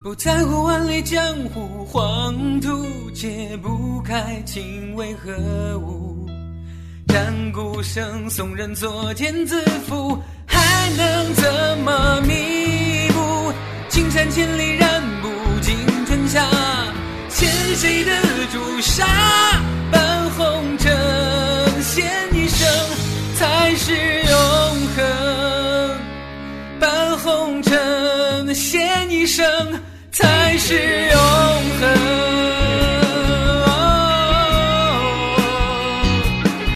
不在乎万里江湖，黄土解不开，情为何物？战鼓声送人作茧自缚，还能怎么弥补？青山千里染不尽春夏，欠谁的朱砂？半红尘献一生，才是永恒。半红尘献一生，才是永恒。